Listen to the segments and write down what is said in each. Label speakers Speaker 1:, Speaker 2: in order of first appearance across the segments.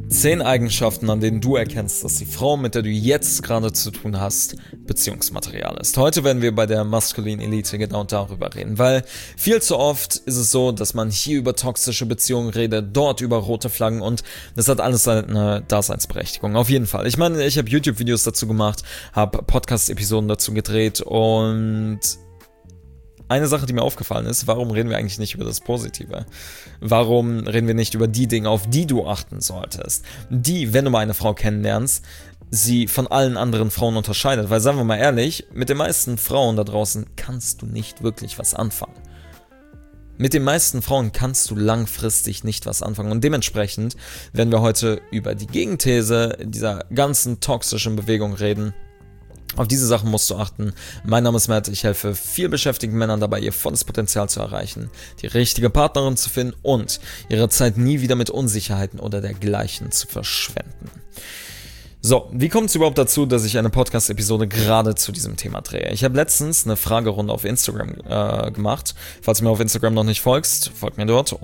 Speaker 1: 10 Eigenschaften, an denen du erkennst, dass die Frau, mit der du jetzt gerade zu tun hast, Beziehungsmaterial ist. Heute werden wir bei der maskulinen Elite genau darüber reden, weil viel zu oft ist es so, dass man hier über toxische Beziehungen redet, dort über rote Flaggen und das hat alles eine Daseinsberechtigung. Auf jeden Fall. Ich meine, ich habe YouTube-Videos dazu gemacht, habe Podcast-Episoden dazu gedreht und eine Sache, die mir aufgefallen ist, warum reden wir eigentlich nicht über das Positive? Warum reden wir nicht über die Dinge, auf die du achten solltest? Die, wenn du mal eine Frau kennenlernst, sie von allen anderen Frauen unterscheidet. Weil, sagen wir mal ehrlich, mit den meisten Frauen da draußen kannst du nicht wirklich was anfangen. Mit den meisten Frauen kannst du langfristig nicht was anfangen. Und dementsprechend werden wir heute über die Gegenthese dieser ganzen toxischen Bewegung reden. Auf diese Sachen musst du achten. Mein Name ist Matt, ich helfe vielbeschäftigten Männern dabei, ihr volles Potenzial zu erreichen, die richtige Partnerin zu finden und ihre Zeit nie wieder mit Unsicherheiten oder dergleichen zu verschwenden. So, wie kommt es überhaupt dazu, dass ich eine Podcast-Episode gerade zu diesem Thema drehe? Ich habe letztens eine Fragerunde auf Instagram gemacht. Falls du mir auf Instagram noch nicht folgst, folg mir dort,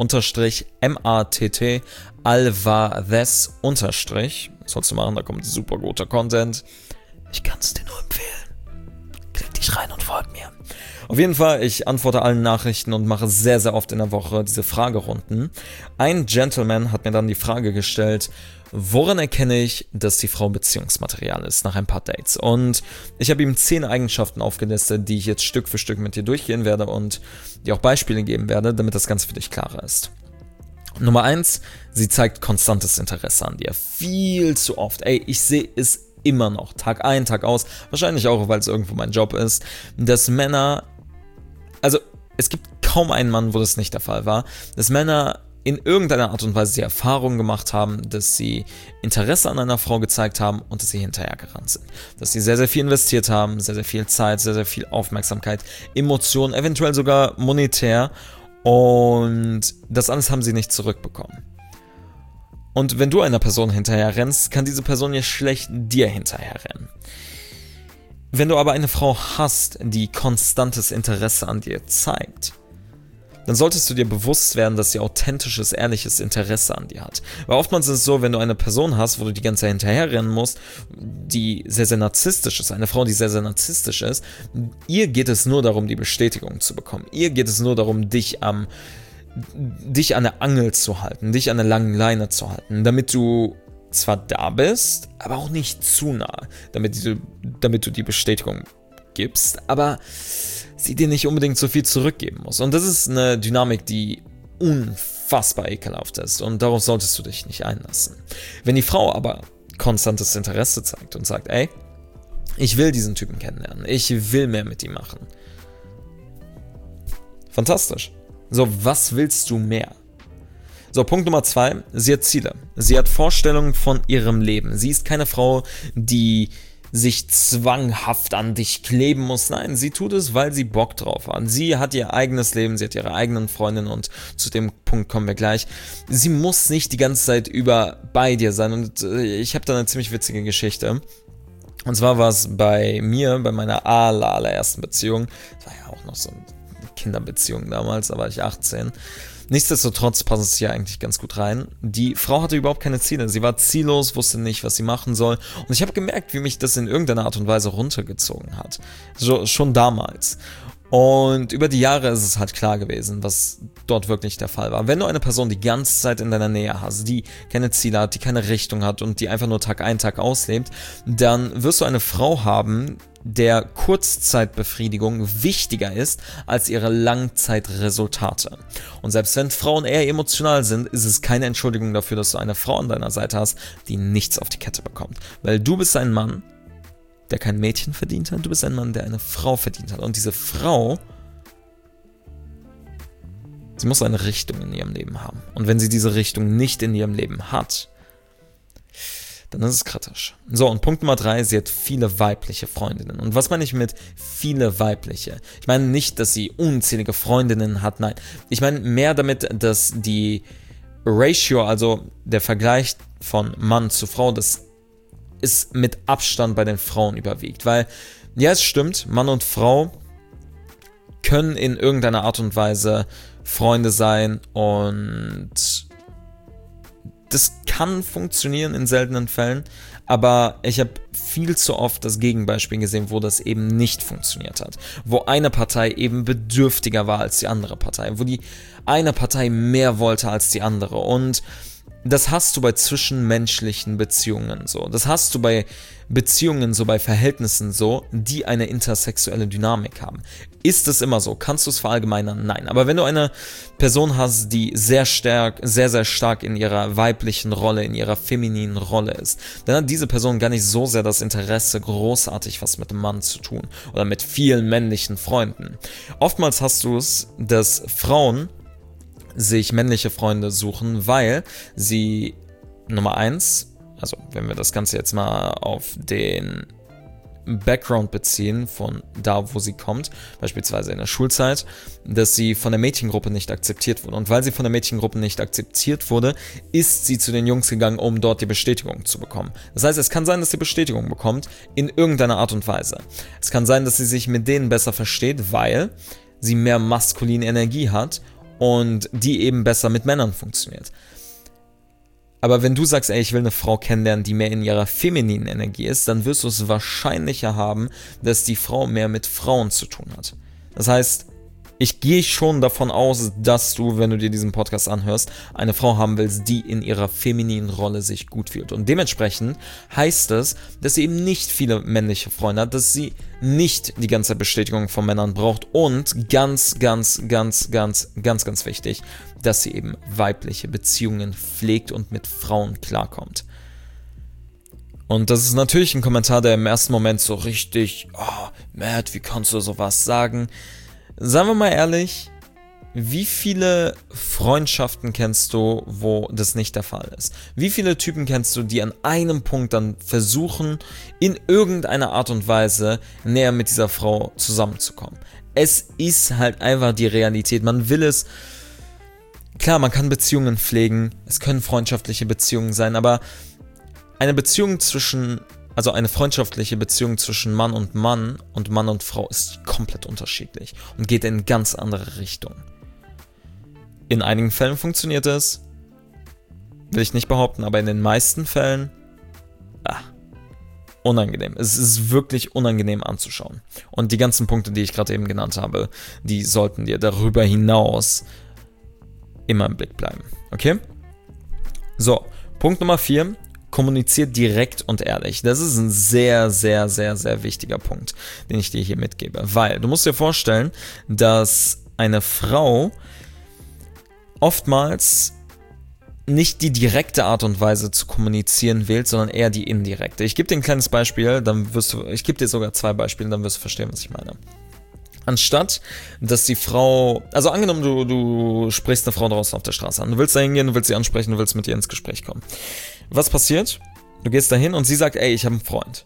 Speaker 1: _MATT Alvarez _ sollst du machen, da kommt super guter Content. Ich kann es dir nur empfehlen. Klick dich rein und folg mir. Auf jeden Fall, ich antworte allen Nachrichten und mache sehr, sehr oft in der Woche diese Fragerunden. Ein Gentleman hat mir dann die Frage gestellt, woran erkenne ich, dass die Frau Beziehungsmaterial ist nach ein paar Dates? Und ich habe ihm 10 Eigenschaften aufgelistet, die ich jetzt Stück für Stück mit dir durchgehen werde und dir auch Beispiele geben werde, damit das Ganze für dich klarer ist. Nummer 1, sie zeigt konstantes Interesse an dir. Viel zu oft. Ich sehe es immer noch, Tag ein, Tag aus, wahrscheinlich auch, weil es irgendwo mein Job ist, dass Männer, also es gibt kaum einen Mann, wo das nicht der Fall war, dass Männer in irgendeiner Art und Weise die Erfahrung gemacht haben, dass sie Interesse an einer Frau gezeigt haben und dass sie hinterhergerannt sind. Dass sie sehr, sehr viel investiert haben, sehr, sehr viel Zeit, sehr, sehr viel Aufmerksamkeit, Emotionen, eventuell sogar monetär und das alles haben sie nicht zurückbekommen. Und wenn du einer Person hinterher rennst, kann diese Person ja schlecht dir hinterher rennen. Wenn du aber eine Frau hast, die konstantes Interesse an dir zeigt, dann solltest du dir bewusst werden, dass sie authentisches, ehrliches Interesse an dir hat. Weil oftmals ist es so, wenn du eine Person hast, wo du die ganze Zeit hinterher rennen musst, die sehr, sehr narzisstisch ist, eine Frau, die sehr, sehr narzisstisch ist, ihr geht es nur darum, die Bestätigung zu bekommen. Ihr geht es nur darum, dich an der Angel zu halten, dich an der langen Leine zu halten, damit du zwar da bist, aber auch nicht zu nah, damit du die Bestätigung gibst, aber sie dir nicht unbedingt so viel zurückgeben muss. Und das ist eine Dynamik, die unfassbar ekelhaft ist und darauf solltest du dich nicht einlassen. Wenn die Frau aber konstantes Interesse zeigt und sagt, ich will diesen Typen kennenlernen, ich will mehr mit ihm machen. Fantastisch. So, was willst du mehr? So, Punkt Nummer 2, sie hat Ziele. Sie hat Vorstellungen von ihrem Leben. Sie ist keine Frau, die sich zwanghaft an dich kleben muss. Nein, sie tut es, weil sie Bock drauf hat. Sie hat ihr eigenes Leben, sie hat ihre eigenen Freundinnen und zu dem Punkt kommen wir gleich. Sie muss nicht die ganze Zeit über bei dir sein und ich habe da eine ziemlich witzige Geschichte. Und zwar war es bei mir, bei meiner allerersten Beziehung, das war ja auch noch so eine Kinderbeziehung damals, da war ich 18. Nichtsdestotrotz passt es hier eigentlich ganz gut rein. Die Frau hatte überhaupt keine Ziele. Sie war ziellos, wusste nicht, was sie machen soll. Und ich habe gemerkt, wie mich das in irgendeiner Art und Weise runtergezogen hat. Schon damals. Und über die Jahre ist es halt klar gewesen, was dort wirklich der Fall war. Wenn du eine Person die ganze Zeit in deiner Nähe hast, die keine Ziele hat, die keine Richtung hat und die einfach nur Tag ein, Tag auslebt, dann wirst du eine Frau haben, der Kurzzeitbefriedigung wichtiger ist als ihre Langzeitresultate. Und selbst wenn Frauen eher emotional sind, ist es keine Entschuldigung dafür, dass du eine Frau an deiner Seite hast, die nichts auf die Kette bekommt. Weil du bist ein Mann, der kein Mädchen verdient hat, du bist ein Mann, der eine Frau verdient hat. Und diese Frau, sie muss eine Richtung in ihrem Leben haben. Und wenn sie diese Richtung nicht in ihrem Leben hat, dann ist es kritisch. So, und Punkt Nummer 3, sie hat viele weibliche Freundinnen. Und was meine ich mit viele weibliche? Ich meine nicht, dass sie unzählige Freundinnen hat, nein. Ich meine mehr damit, dass die Ratio, also der Vergleich von Mann zu Frau, das ist mit Abstand bei den Frauen überwiegt. Weil, ja, es stimmt, Mann und Frau können in irgendeiner Art und Weise Freunde sein und das kann funktionieren in seltenen Fällen, aber ich habe viel zu oft das Gegenbeispiel gesehen, wo das eben nicht funktioniert hat. Wo eine Partei eben bedürftiger war als die andere Partei, wo die eine Partei mehr wollte als die andere. Und das hast du bei zwischenmenschlichen Beziehungen so. Das hast du bei Beziehungen so, bei Verhältnissen so, die eine intersexuelle Dynamik haben. Ist es immer so? Kannst du es verallgemeinern? Nein. Aber wenn du eine Person hast, die sehr, sehr stark in ihrer weiblichen Rolle, in ihrer femininen Rolle ist, dann hat diese Person gar nicht so sehr das Interesse, großartig was mit dem Mann zu tun oder mit vielen männlichen Freunden. Oftmals hast du es, dass Frauen sich männliche Freunde suchen, weil sie Nummer 1, also wenn wir das Ganze jetzt mal auf den Background beziehen, von da, wo sie kommt, beispielsweise in der Schulzeit, dass sie von der Mädchengruppe nicht akzeptiert wurde. Und weil sie von der Mädchengruppe nicht akzeptiert wurde, ist sie zu den Jungs gegangen, um dort die Bestätigung zu bekommen. Das heißt, es kann sein, dass sie Bestätigung bekommt, in irgendeiner Art und Weise. Es kann sein, dass sie sich mit denen besser versteht, weil sie mehr maskuline Energie hat und die eben besser mit Männern funktioniert. Aber wenn du sagst, ey, ich will eine Frau kennenlernen, die mehr in ihrer femininen Energie ist, dann wirst du es wahrscheinlicher haben, dass die Frau mehr mit Frauen zu tun hat. Das heißt, ich gehe schon davon aus, dass du, wenn du dir diesen Podcast anhörst, eine Frau haben willst, die in ihrer femininen Rolle sich gut fühlt. Und dementsprechend heißt es, dass sie eben nicht viele männliche Freunde hat, dass sie nicht die ganze Bestätigung von Männern braucht und ganz wichtig, dass sie eben weibliche Beziehungen pflegt und mit Frauen klarkommt. Und das ist natürlich ein Kommentar, der im ersten Moment so richtig, oh, Matt, wie kannst du sowas sagen? Seien wir mal ehrlich, wie viele Freundschaften kennst du, wo das nicht der Fall ist? Wie viele Typen kennst du, die an einem Punkt dann versuchen, in irgendeiner Art und Weise näher mit dieser Frau zusammenzukommen? Es ist halt einfach die Realität. Man will es, klar, man kann Beziehungen pflegen, es können freundschaftliche Beziehungen sein, aber eine freundschaftliche Beziehung zwischen Mann und Frau ist komplett unterschiedlich und geht in ganz andere Richtungen. In einigen Fällen funktioniert es, will ich nicht behaupten, aber in den meisten Fällen, unangenehm. Es ist wirklich unangenehm anzuschauen. Und die ganzen Punkte, die ich gerade eben genannt habe, die sollten dir darüber hinaus immer im Blick bleiben. Okay? So, Punkt Nummer 4. Kommuniziert direkt und ehrlich. Das ist ein sehr wichtiger Punkt, den ich dir hier mitgebe. Weil du musst dir vorstellen, dass eine Frau oftmals nicht die direkte Art und Weise zu kommunizieren wählt, sondern eher die indirekte. Ich gebe dir ein kleines Beispiel, ich gebe dir sogar 2 Beispiele, dann wirst du verstehen, was ich meine. Anstatt, dass die Frau, also angenommen, du sprichst eine Frau draußen auf der Straße an, du willst da hingehen, du willst sie ansprechen, du willst mit ihr ins Gespräch kommen. Was passiert? Du gehst da hin und sie sagt, ey, ich habe einen Freund.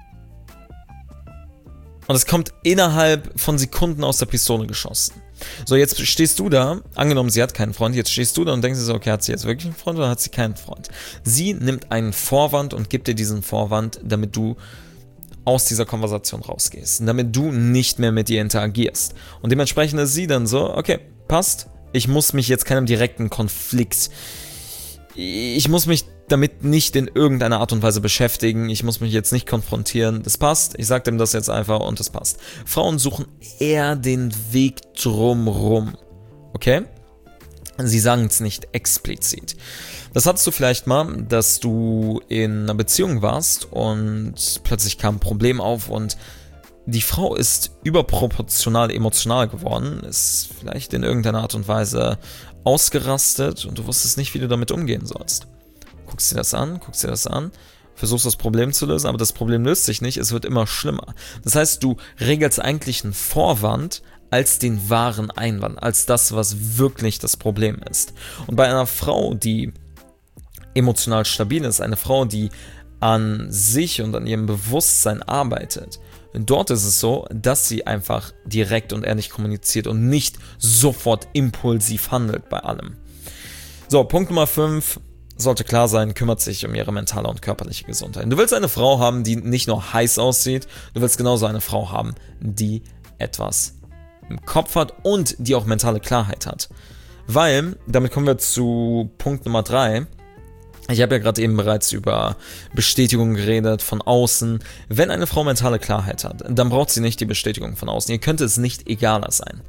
Speaker 1: Und es kommt innerhalb von Sekunden aus der Pistole geschossen. So, jetzt stehst du da, angenommen, sie hat keinen Freund, jetzt stehst du da und denkst dir so, okay, hat sie jetzt wirklich einen Freund oder hat sie keinen Freund? Sie nimmt einen Vorwand und gibt dir diesen Vorwand, damit du aus dieser Konversation rausgehst, damit du nicht mehr mit ihr interagierst. Und dementsprechend ist sie dann so, okay, passt, ich muss mich jetzt keinem direkten Konflikt, ich muss mich damit nicht in irgendeiner Art und Weise beschäftigen, ich muss mich jetzt nicht konfrontieren, das passt, ich sag dem das jetzt einfach und das passt. Frauen suchen eher den Weg drumrum, okay? Sie sagen es nicht explizit. Das hattest du vielleicht mal, dass du in einer Beziehung warst und plötzlich kam ein Problem auf und die Frau ist überproportional emotional geworden, ist vielleicht in irgendeiner Art und Weise ausgerastet und du wusstest nicht, wie du damit umgehen sollst. Guckst dir das an, versuchst das Problem zu lösen, aber das Problem löst sich nicht, es wird immer schlimmer. Das heißt, du regelst eigentlich einen Vorwand als den wahren Einwand, als das, was wirklich das Problem ist. Und bei einer Frau, die emotional stabil ist, eine Frau, die an sich und an ihrem Bewusstsein arbeitet, dort ist es so, dass sie einfach direkt und ehrlich kommuniziert und nicht sofort impulsiv handelt bei allem. So, Punkt Nummer 5. Sollte klar sein, kümmert sich um ihre mentale und körperliche Gesundheit. Du willst eine Frau haben, die nicht nur heiß aussieht, du willst genauso eine Frau haben, die etwas im Kopf hat und die auch mentale Klarheit hat. Weil, damit kommen wir zu Punkt Nummer 3, Ich habe ja gerade eben bereits über Bestätigung geredet von außen. Wenn eine Frau mentale Klarheit hat, dann braucht sie nicht die Bestätigung von außen. Ihr könnte es nicht egaler sein.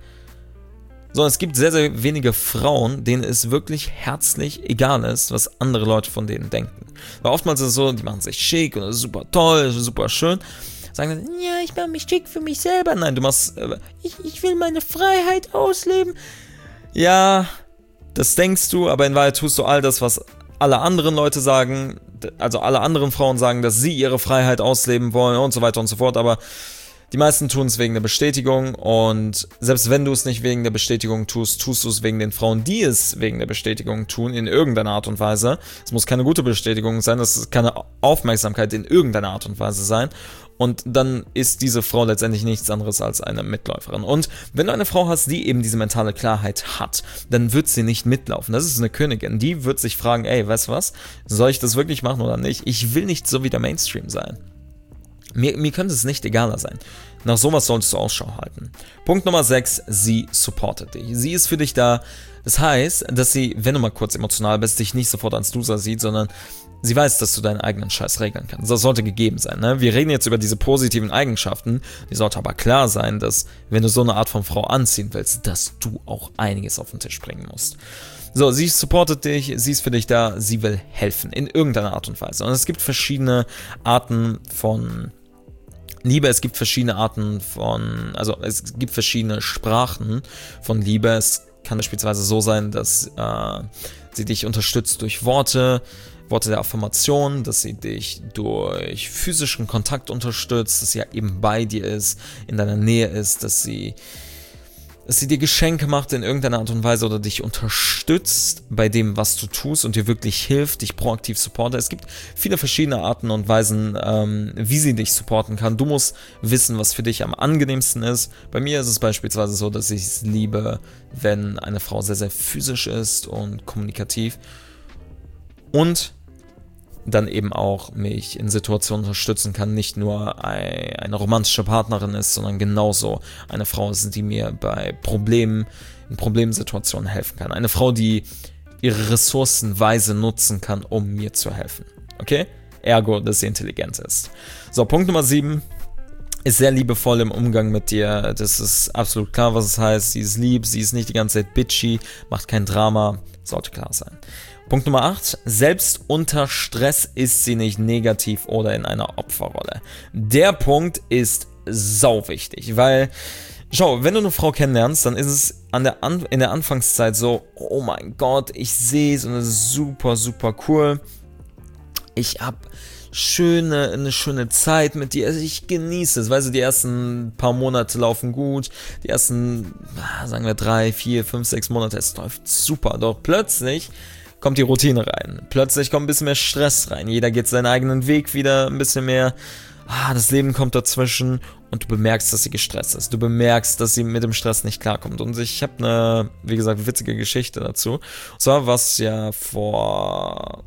Speaker 1: So, es gibt sehr, sehr wenige Frauen, denen es wirklich herzlich egal ist, was andere Leute von denen denken. Weil oftmals ist es so, die machen sich schick und das ist super toll, super schön. Sagen dann, ja, ich mache mich schick für mich selber. Nein, du machst, ich will meine Freiheit ausleben. Ja, das denkst du, aber in Wahrheit tust du all das, was alle anderen Leute sagen, also alle anderen Frauen sagen, dass sie ihre Freiheit ausleben wollen und so weiter und so fort, aber die meisten tun es wegen der Bestätigung und selbst wenn du es nicht wegen der Bestätigung tust, tust du es wegen den Frauen, die es wegen der Bestätigung tun, in irgendeiner Art und Weise. Es muss keine gute Bestätigung sein, es kann eine Aufmerksamkeit in irgendeiner Art und Weise sein und dann ist diese Frau letztendlich nichts anderes als eine Mitläuferin. Und wenn du eine Frau hast, die eben diese mentale Klarheit hat, dann wird sie nicht mitlaufen. Das ist eine Königin, die wird sich fragen, ey, weißt du was, soll ich das wirklich machen oder nicht? Ich will nicht so wie der Mainstream sein. Mir könnte es nicht egaler sein. Nach sowas solltest du Ausschau halten. Punkt Nummer 6, sie supportet dich. Sie ist für dich da. Das heißt, dass sie, wenn du mal kurz emotional bist, dich nicht sofort als Loser sieht, sondern sie weiß, dass du deinen eigenen Scheiß regeln kannst. Das sollte gegeben sein. Ne? Wir reden jetzt über diese positiven Eigenschaften. Die sollte aber klar sein, dass, wenn du so eine Art von Frau anziehen willst, dass du auch einiges auf den Tisch bringen musst. So, sie supportet dich, sie ist für dich da, sie will helfen, in irgendeiner Art und Weise. Und es gibt verschiedene Arten von Liebe, es gibt verschiedene Arten von, also es gibt verschiedene Sprachen von Liebe. Es kann beispielsweise so sein, dass sie dich unterstützt durch Worte der Affirmation, dass sie dich durch physischen Kontakt unterstützt, dass sie ja eben bei dir ist, in deiner Nähe ist, dass sie dir Geschenke macht in irgendeiner Art und Weise oder dich unterstützt bei dem, was du tust und dir wirklich hilft, dich proaktiv supportet. Es gibt viele verschiedene Arten und Weisen, wie sie dich supporten kann. Du musst wissen, was für dich am angenehmsten ist. Bei mir ist es beispielsweise so, dass ich es liebe, wenn eine Frau sehr, sehr physisch ist und kommunikativ und dann eben auch mich in Situationen unterstützen kann, nicht nur eine romantische Partnerin ist, sondern genauso eine Frau ist, die mir bei Problemen, in Problemsituationen helfen kann. Eine Frau, die ihre Ressourcen weise nutzen kann, um mir zu helfen. Okay? Ergo, dass sie intelligent ist. So, Punkt Nummer 7. Ist sehr liebevoll im Umgang mit dir. Das ist absolut klar, was es heißt. Sie ist lieb, sie ist nicht die ganze Zeit bitchy, macht kein Drama. Sollte klar sein. Punkt Nummer 8. Selbst unter Stress ist sie nicht negativ oder in einer Opferrolle. Der Punkt ist sau wichtig, weil, schau, wenn du eine Frau kennenlernst, dann ist es in der Anfangszeit so, oh mein Gott, ich sehe es und es ist super, super cool. Ich habe eine schöne Zeit mit dir, also ich genieße es, weißt du, die ersten paar Monate laufen gut, die ersten, sagen wir 3, 4, 5, 6 Monate, es läuft super, doch plötzlich kommt die Routine rein, plötzlich kommt ein bisschen mehr Stress rein, jeder geht seinen eigenen Weg wieder, ein bisschen mehr, das Leben kommt dazwischen und du bemerkst, dass sie gestresst ist, du bemerkst, dass sie mit dem Stress nicht klarkommt und ich habe eine, wie gesagt, witzige Geschichte dazu, und zwar war es ja vor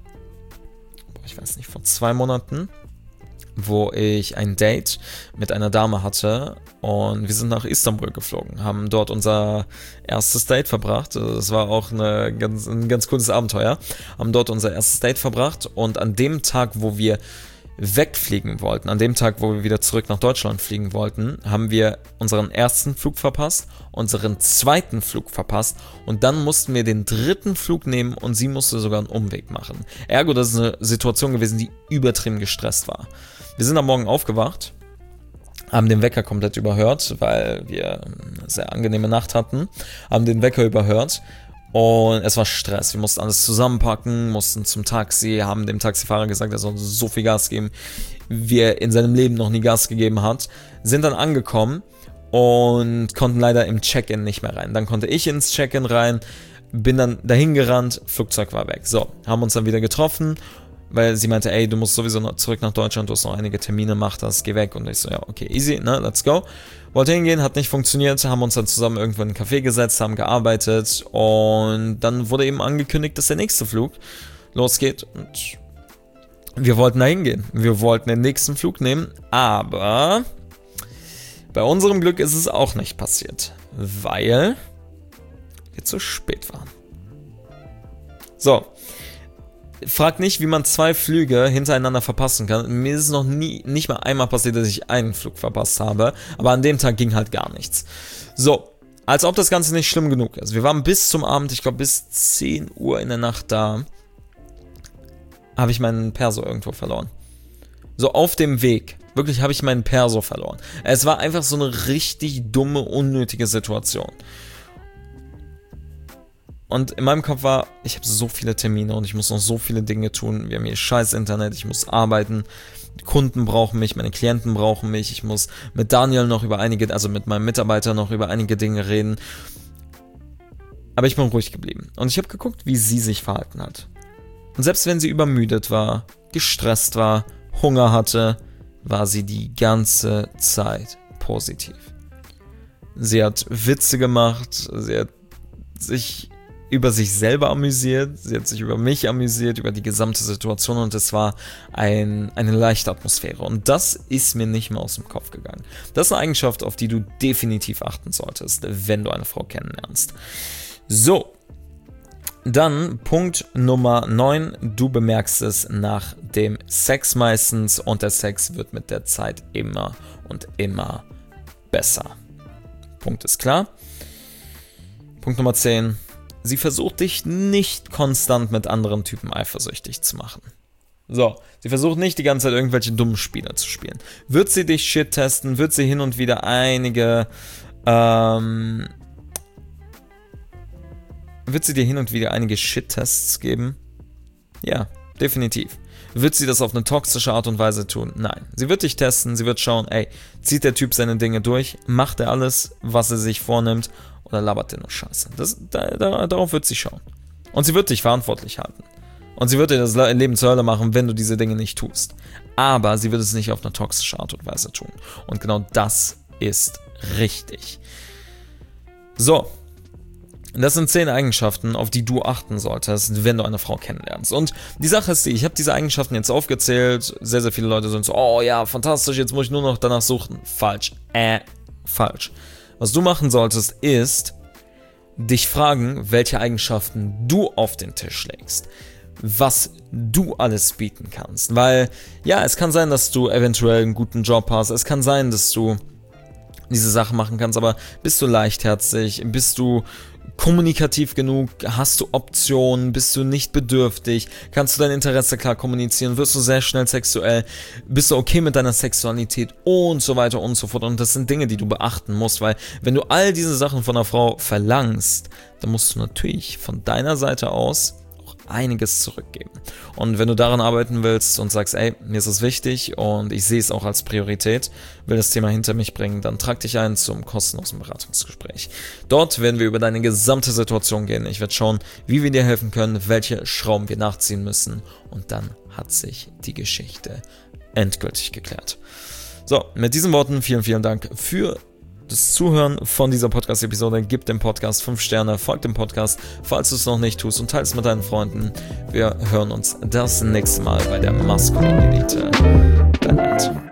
Speaker 1: 2 Monaten, wo ich ein Date mit einer Dame hatte und wir sind nach Istanbul geflogen, haben dort unser erstes Date verbracht. Das war auch ein ganz cooles Abenteuer. Haben dort unser erstes Date verbracht und an dem Tag, wo wir wegfliegen wollten, an dem Tag, wo wir wieder zurück nach Deutschland fliegen wollten, haben wir unseren ersten Flug verpasst, unseren zweiten Flug verpasst und dann mussten wir den dritten Flug nehmen und sie musste sogar einen Umweg machen. Ergo, das ist eine Situation gewesen, die übertrieben gestresst war. Wir sind am Morgen aufgewacht, haben den Wecker komplett überhört, weil wir eine sehr angenehme Nacht hatten, haben den Wecker überhört. Und es war Stress, wir mussten alles zusammenpacken, mussten zum Taxi, haben dem Taxifahrer gesagt, er soll so viel Gas geben, wie er in seinem Leben noch nie Gas gegeben hat, sind dann angekommen und konnten leider im Check-in nicht mehr rein. Dann konnte ich ins Check-in rein, bin dann dahin gerannt, Flugzeug war weg. So, haben uns dann wieder getroffen, weil sie meinte, ey, du musst sowieso noch zurück nach Deutschland, du hast noch einige Termine, mach das, geh weg. Und ich so, ja, okay, easy, ne, let's go. Wollte hingehen, hat nicht funktioniert, haben uns dann zusammen irgendwo in einen Café gesetzt, haben gearbeitet und dann wurde eben angekündigt, dass der nächste Flug losgeht und wir wollten da hingehen. Wir wollten den nächsten Flug nehmen, aber bei unserem Glück ist es auch nicht passiert, weil wir zu spät waren. So, frag nicht, wie man 2 Flüge hintereinander verpassen kann. Mir ist es noch nicht mal einmal passiert, dass ich einen Flug verpasst habe, aber an dem Tag ging halt gar nichts. So, als ob das Ganze nicht schlimm genug ist. Wir waren bis zum Abend, ich glaube bis 10 Uhr in der Nacht da, habe ich meinen Perso irgendwo verloren. So auf dem Weg, wirklich habe ich meinen Perso verloren. Es war einfach so eine richtig dumme, unnötige Situation. Und in meinem Kopf war, ich habe so viele Termine und ich muss noch so viele Dinge tun. Wir haben hier scheiß Internet, ich muss arbeiten, die Kunden brauchen mich, meine Klienten brauchen mich. Ich muss mit Daniel noch über mit meinem Mitarbeiter noch über einige Dinge reden. Aber ich bin ruhig geblieben. Und ich habe geguckt, wie sie sich verhalten hat. Und selbst wenn sie übermüdet war, gestresst war, Hunger hatte, war sie die ganze Zeit positiv. Sie hat Witze gemacht, sie hat sich über sich selber amüsiert, sie hat sich über mich amüsiert, über die gesamte Situation und es war eine leichte Atmosphäre und das ist mir nicht mehr aus dem Kopf gegangen. Das ist eine Eigenschaft, auf die du definitiv achten solltest, wenn du eine Frau kennenlernst. So, dann Punkt Nummer 9, du bemerkst es nach dem Sex meistens und der Sex wird mit der Zeit immer und immer besser. Punkt ist klar. Punkt Nummer 10. Sie versucht dich nicht konstant mit anderen Typen eifersüchtig zu machen. So, sie versucht nicht die ganze Zeit irgendwelche dummen Spiele zu spielen. Wird sie dich shit testen? Wird sie hin und wieder einige Shit-Tests geben? Ja, definitiv. Wird sie das auf eine toxische Art und Weise tun? Nein. Sie wird dich testen, sie wird schauen, zieht der Typ seine Dinge durch? Macht er alles, was er sich vornimmt? Oder labert der nur Scheiße? Darauf wird sie schauen. Und sie wird dich verantwortlich halten. Und sie wird dir das Leben zur Hölle machen, wenn du diese Dinge nicht tust. Aber sie wird es nicht auf eine toxische Art und Weise tun. Und genau das ist richtig. So. Das sind 10 Eigenschaften, auf die du achten solltest, wenn du eine Frau kennenlernst. Und die Sache ist die, ich habe diese Eigenschaften jetzt aufgezählt. Sehr, sehr viele Leute sind so, oh ja, fantastisch, jetzt muss ich nur noch danach suchen. Falsch. Falsch. Was du machen solltest, ist dich fragen, welche Eigenschaften du auf den Tisch legst. Was du alles bieten kannst. Weil, ja, es kann sein, dass du eventuell einen guten Job hast. Es kann sein, dass du diese Sachen machen kannst, aber bist du leichtherzig? Bist du kommunikativ genug? Hast du Optionen? Bist du nicht bedürftig? Kannst du dein Interesse klar kommunizieren? Wirst du sehr schnell sexuell? Bist du okay mit deiner Sexualität? Und so weiter und so fort. Und das sind Dinge, die du beachten musst, weil wenn du all diese Sachen von einer Frau verlangst, dann musst du natürlich von deiner Seite aus auch einiges zurückgeben. Und wenn du daran arbeiten willst und sagst, mir ist es wichtig und ich sehe es auch als Priorität, will das Thema hinter mich bringen, dann trag dich ein zum kostenlosen Beratungsgespräch. Dort werden wir über deine gesamte Situation gehen. Ich werde schauen, wie wir dir helfen können, welche Schrauben wir nachziehen müssen und dann hat sich die Geschichte endgültig geklärt. So, mit diesen Worten vielen, vielen Dank für das Zuhören von dieser Podcast-Episode. Gib dem Podcast 5 Sterne, folg dem Podcast, falls du es noch nicht tust und teile es mit deinen Freunden. Wir hören uns das nächste Mal bei der Maskulin Elite. Dein Ed.